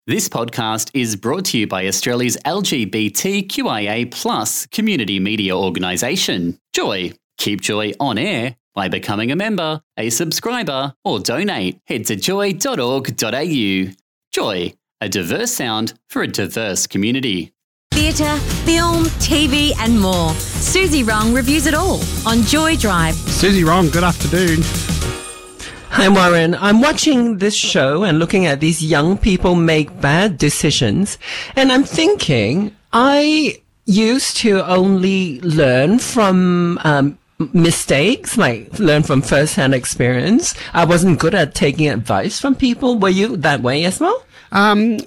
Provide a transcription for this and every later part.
This podcast is brought to you by Australia's LGBTQIA+ community media organisation, Joy. Keep Joy on air by becoming a member, a subscriber, or donate. Head to joy.org.au. Joy, a diverse sound for a diverse community. Theatre, film, TV and more. Susie Rong reviews it all on Joy Drive. Susie Rong, good afternoon. Hi Warren, I'm watching this show and looking at these young people make bad decisions, and I'm thinking I used to only learn from mistakes, like learn from first-hand experience. I wasn't good at taking advice from people. Were you that way as well? Look,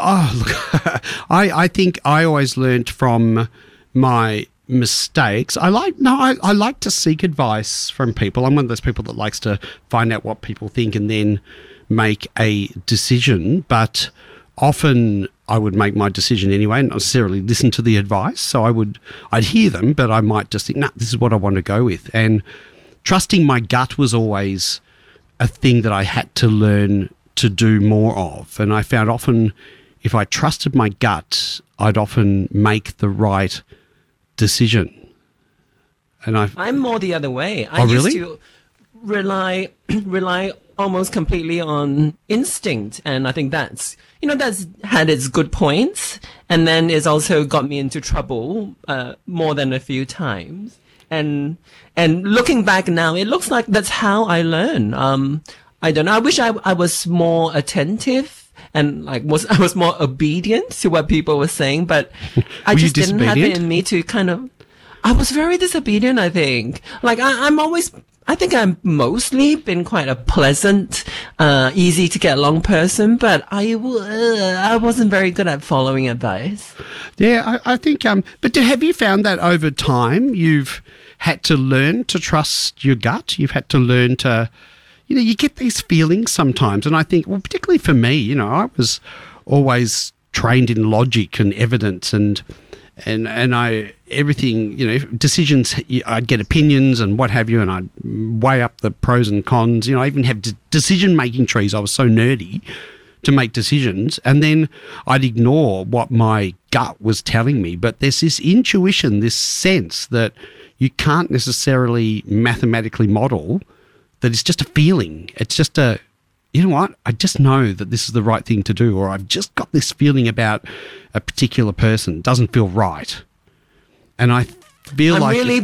I think I always learnt from my mistakes. I like to seek advice from people. I'm one of those people that likes to find out what people think and then make a decision, but often I would make my decision anyway and not necessarily listen to the advice. So I'd hear them, but I might just think, this is what I want to go with. And trusting my gut was always a thing that I had to learn to do more of. And I found often if I trusted my gut, I'd often make the right decision. And I'm more the other way. I used to rely almost completely on instinct, and I think that's had its good points, and then it's also got me into trouble more than a few times. And looking back now, it looks like that's how I learn. I don't know. I wish I was more attentive and I was more obedient to what people were saying, but I just didn't have it in me to I was very disobedient, I think. Like I think I'm mostly been quite a pleasant, easy to get along person, but I wasn't very good at following advice. Yeah, I think, but have you found that over time you've had to learn to trust your gut? You've had to learn to, you get these feelings sometimes. And I think, well, particularly for me, I was always trained in logic and evidence and everything, decisions, I'd get opinions and what have you, and I'd weigh up the pros and cons. I even have decision-making trees. I was so nerdy to make decisions, and then I'd ignore what my gut was telling me. But there's this intuition, this sense that you can't necessarily mathematically model, that it's just a feeling. It's just I just know that this is the right thing to do, or I've just got this feeling about a particular person. It doesn't feel right. And I feel I'm really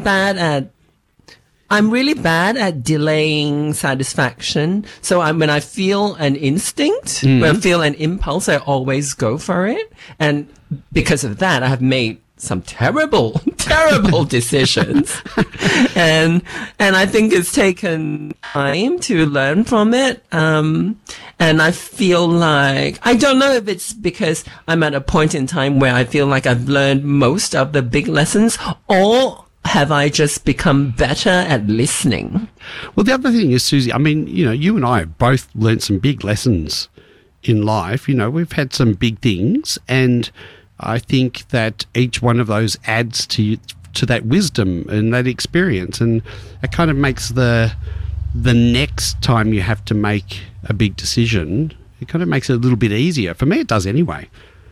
bad at delaying satisfaction. So when I feel an instinct, when I feel an impulse, I always go for it. And because of that, I have made some terrible decisions. And I think it's taken time to learn from it. And I feel like, I don't know if it's because I'm at a point in time where I feel like I've learned most of the big lessons, or have I just become better at listening? Well, the other thing is, Susie, you and I have both learned some big lessons in life. We've had some big things, and I think that each one of those adds to that wisdom and that experience, and it kind of makes the next time you have to make a big decision, it kind of makes it a little bit easier. For me, it does anyway.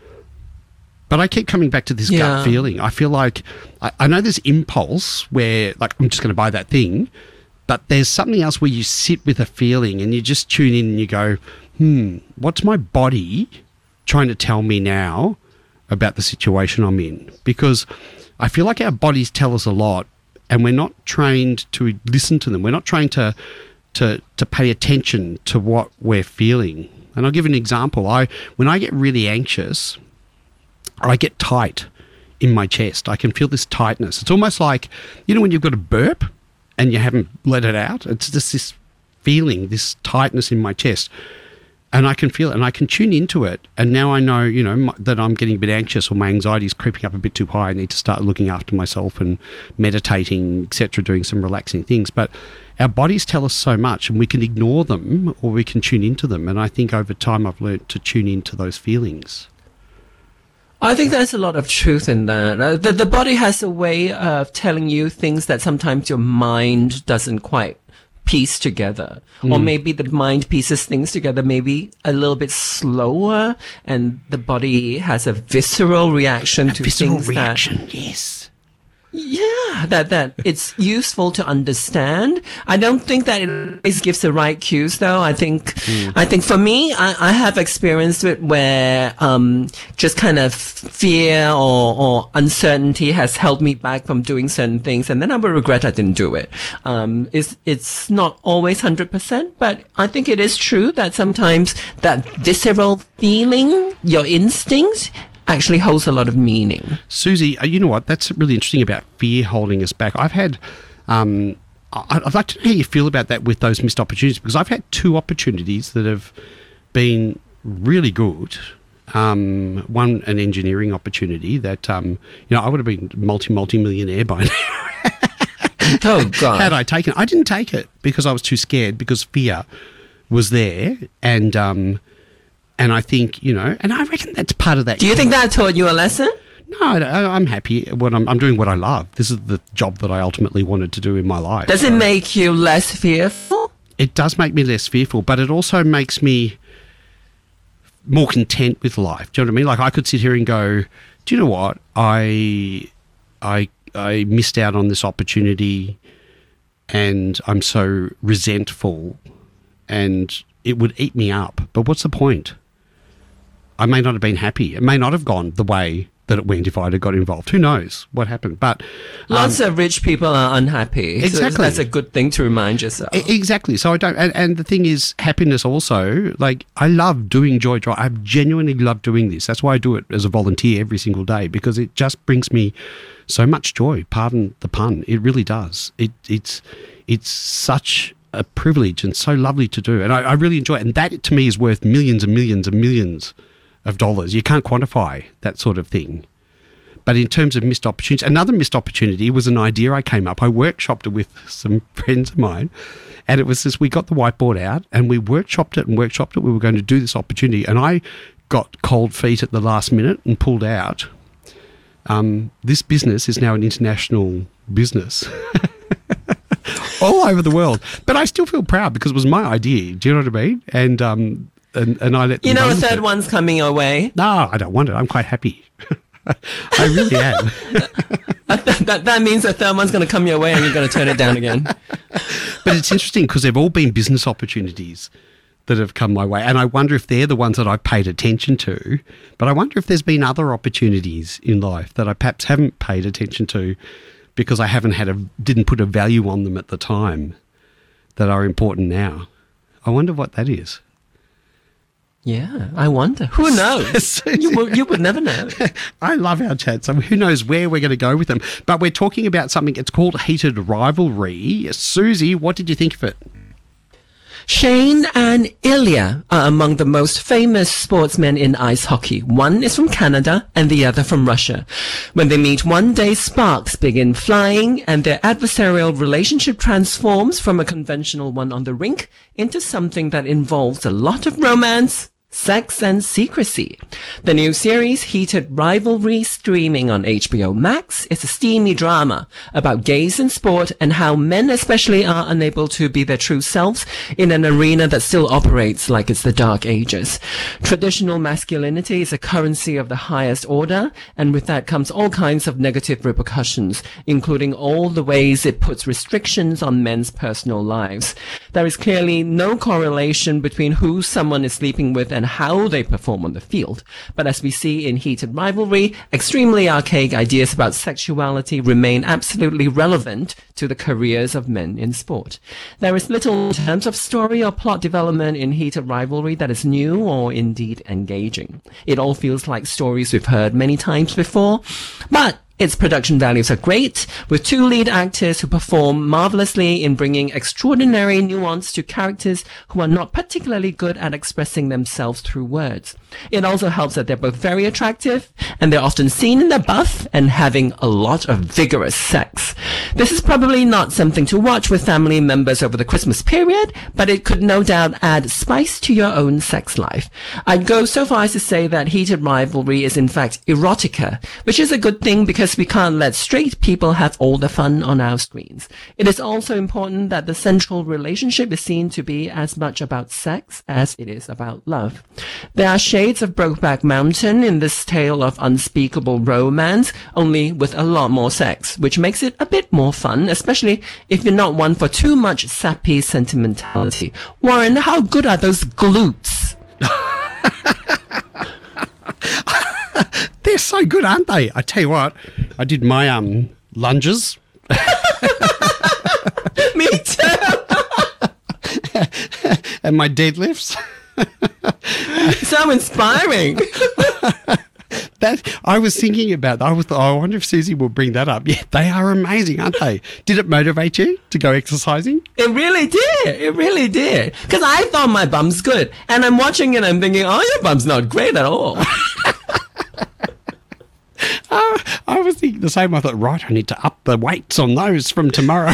But I keep coming back to this gut feeling. I feel like I know there's impulse where, like, I'm just going to buy that thing, but there's something else where you sit with a feeling and you just tune in and you go, what's my body trying to tell me now about the situation I'm in? Because I feel like our bodies tell us a lot, and we're not trained to listen to them. We're not trained to pay attention to what we're feeling. And I'll give an example. When I get really anxious, I get tight in my chest. I can feel this tightness. It's almost like, when you've got a burp and you haven't let it out. It's just this feeling, this tightness in my chest. And I can feel it, and I can tune into it. And now I know, that I'm getting a bit anxious, or my anxiety is creeping up a bit too high. I need to start looking after myself and meditating, etc., doing some relaxing things. But our bodies tell us so much, and we can ignore them or we can tune into them. And I think over time I've learned to tune into those feelings. I think there's a lot of truth in that. The body has a way of telling you things that sometimes your mind doesn't quite piece together, or maybe the mind pieces things together, maybe a little bit slower, and the body has a visceral reaction to things yes. Yeah, that it's useful to understand. I don't think that it always gives the right cues, though. I think for me, I have experienced it where just kind of fear or uncertainty has held me back from doing certain things, and then I will regret I didn't do it. It's not always 100%, but I think it is true that sometimes that visceral feeling, your instinct, actually holds a lot of meaning. Susie, you know what? That's really interesting about fear holding us back. I've had, I'd like to know how you feel about that with those missed opportunities, because I've had 2 opportunities that have been really good. One, an engineering opportunity that, I would have been multi-millionaire by now. Oh, God. Had I taken it. I didn't take it because I was too scared, because fear was there. And I think, and I reckon that's part of that. Do you think that taught you a lesson? No, I'm happy when I'm doing what I love. This is the job that I ultimately wanted to do in my life. Does it make you less fearful? It does make me less fearful, but it also makes me more content with life. Do you know what I mean? Like, I could sit here and go, do you know what? I missed out on this opportunity and I'm so resentful and it would eat me up. But what's the point? I may not have been happy. It may not have gone the way that it went if I'd have got involved. Who knows what happened? But lots of rich people are unhappy. Exactly. So that's a good thing to remind yourself. Exactly. So I don't. And the thing is, happiness also. Like, I love doing Joy Drive. I genuinely love doing this. That's why I do it as a volunteer every single day, because it just brings me so much joy. Pardon the pun. It really does. It's such a privilege and so lovely to do, and I really enjoy it. And that, to me, is worth millions and millions and millions of dollars. You can't quantify that sort of thing. But in terms of missed opportunities, another missed opportunity was an idea I came up. I workshopped it with some friends of mine, and it was this: we got the whiteboard out and we workshopped it. We were going to do this opportunity, and I got cold feet at the last minute and pulled out. This business is now an international business. All over the world. But I still feel proud because it was my idea. Do you know what I mean? And I let them a third one's coming your way. No, I don't want it. I'm quite happy. I really am. that means a third one's going to come your way and you're going to turn it down again. But it's interesting because they've all been business opportunities that have come my way. And I wonder if they're the ones that I've paid attention to. But I wonder if there's been other opportunities in life that I perhaps haven't paid attention to, because I didn't put a value on them at the time, that are important now. I wonder what that is. Yeah, I wonder. Who knows? you would never know. I love our chats. I mean, who knows where we're going to go with them. But we're talking about something, it's called Heated Rivalry. Susie, what did you think of it? Shane and Ilya are among the most famous sportsmen in ice hockey. One is from Canada and the other from Russia. When they meet one day, sparks begin flying and their adversarial relationship transforms from a conventional one on the rink into something that involves a lot of romance, sex and secrecy. The new series, Heated Rivalry, streaming on HBO Max, is a steamy drama about gays in sport and how men especially are unable to be their true selves in an arena that still operates like it's the Dark Ages. Traditional masculinity is a currency of the highest order, and with that comes all kinds of negative repercussions, including all the ways it puts restrictions on men's personal lives. There is clearly no correlation between who someone is sleeping with and how they perform on the field. But as we see in Heated Rivalry, extremely archaic ideas about sexuality remain absolutely relevant to the careers of men in sport. There is little in terms of story or plot development in Heated Rivalry that is new or indeed engaging. It all feels like stories we've heard many times before, but its production values are great, with 2 lead actors who perform marvelously in bringing extraordinary nuance to characters who are not particularly good at expressing themselves through words. It also helps that they're both very attractive, and they're often seen in their buff and having a lot of vigorous sex. This is probably not something to watch with family members over the Christmas period, but it could no doubt add spice to your own sex life. I'd go so far as to say that heated rivalry is in fact erotica, which is a good thing because we can't let straight people have all the fun on our screens. It is also important that the central relationship is seen to be as much about sex as it is about love. There are shades of Brokeback Mountain in this tale of unspeakable romance, only with a lot more sex, which makes it a bit more fun, especially if you're not one for too much sappy sentimentality. Warren, how good are those glutes? They're so good, aren't they? I tell you what, I did my lunges. Me too. And my deadlifts. So inspiring. That I was thinking about that. I wonder if Susie will bring that up. Yeah, they are amazing, aren't they? Did it motivate you to go exercising? It really did. It really did. Because I thought my bum's good. And I'm watching it and I'm thinking, oh, your bum's not great at all. I was thinking the same. I thought, right, I need to up the weights on those from tomorrow.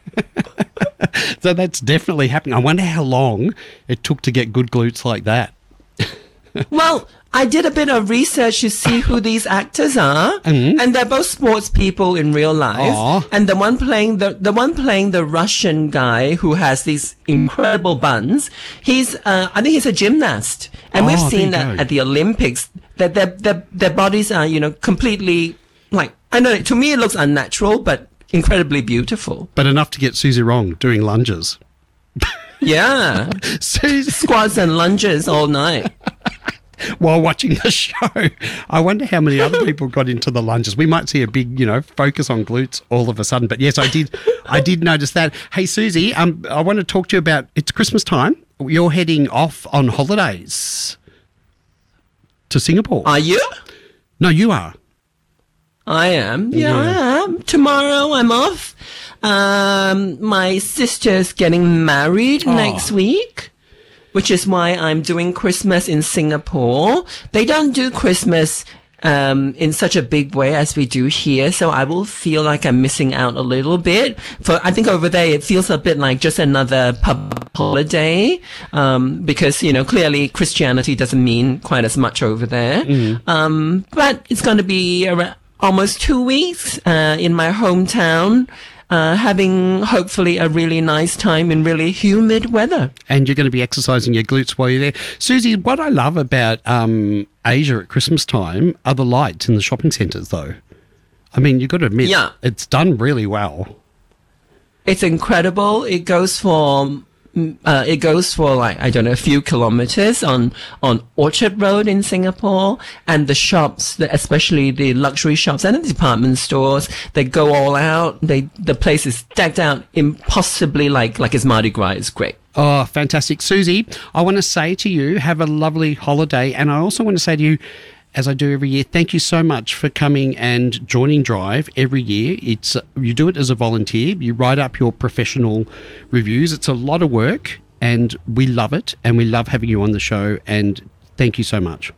So that's definitely happening. I wonder how long it took to get good glutes like that. Well, I did a bit of research to see who these actors are, and they're both sports people in real life. Aww. And the one playing the Russian guy who has these incredible buns, I think he's a gymnast, and we've seen that at the Olympics that their bodies are completely like, I know, to me it looks unnatural, but incredibly beautiful. But enough to get Susie Wrong doing lunges. Yeah, squats and lunges all night. While watching the show. I wonder how many other people got into the lunges. We might see a big, focus on glutes all of a sudden. But yes, I did notice that. Hey, Susie, I want to talk to you about, it's Christmas time. You're heading off on holidays to Singapore. Are you? No, you are. I am. Yeah, I am. Tomorrow I'm off. My sister's getting married next week, which is why I'm doing Christmas in Singapore. They don't do Christmas in such a big way as we do here, so I will feel like I'm missing out a little bit. I think over there it feels a bit like just another pub holiday, because clearly Christianity doesn't mean quite as much over there. But it's going to be around almost 2 weeks in my hometown. Having hopefully a really nice time in really humid weather. And you're going to be exercising your glutes while you're there. Susie, what I love about Asia at Christmas time are the lights in the shopping centres, though. I mean, you've got to admit, it's done really well. It's incredible. It goes for like, I don't know, a few kilometers on Orchard Road in Singapore, and the shops, especially the luxury shops and the department stores, they go all out. The place is decked out impossibly like it's Mardi Gras. It's great. Oh, fantastic. Susie, I want to say to you, have a lovely holiday. And I also want to say to you, as I do every year, thank you so much for coming and joining Drive every year. You do it as a volunteer. You write up your professional reviews. It's a lot of work, and we love it, and we love having you on the show, and thank you so much.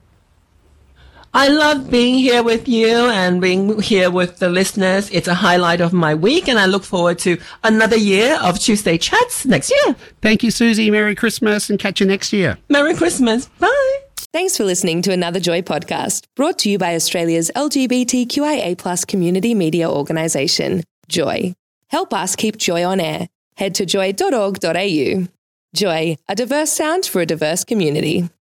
I love being here with you and being here with the listeners. It's a highlight of my week, and I look forward to another year of Tuesday Chats next year. Thank you, Susie. Merry Christmas, and catch you next year. Merry Christmas. Bye. Thanks for listening to Another Joy podcast, brought to you by Australia's LGBTQIA+ community media organisation, Joy. Help us keep Joy on air. Head to joy.org.au. Joy, a diverse sound for a diverse community.